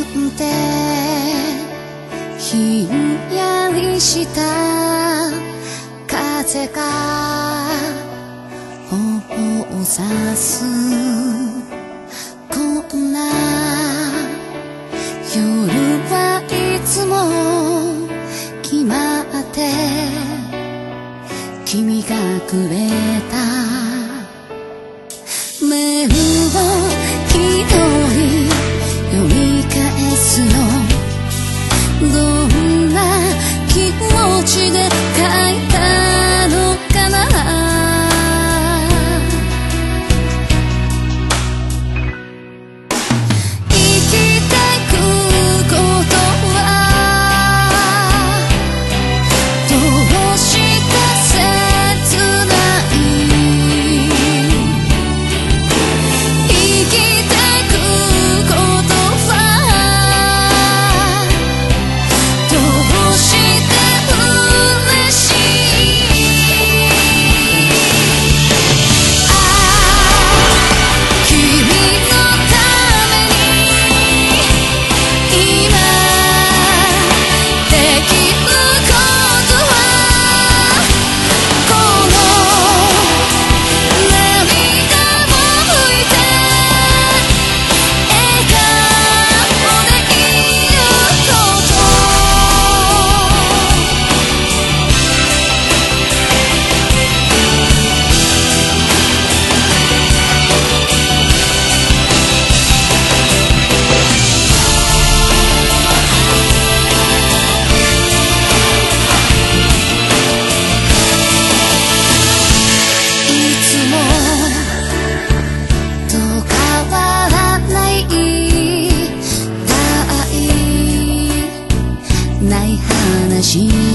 てひんやりした風が頬を刺すこんな夜はいつも決まって君がくれた目を一人読み返すのどんな気持ちで書いたのかな生きてくことはどうして切ない生きてくことはどうして嬉しいああ君のために今できることはこの涙を拭いて笑顔でいることいつもと変わらないない話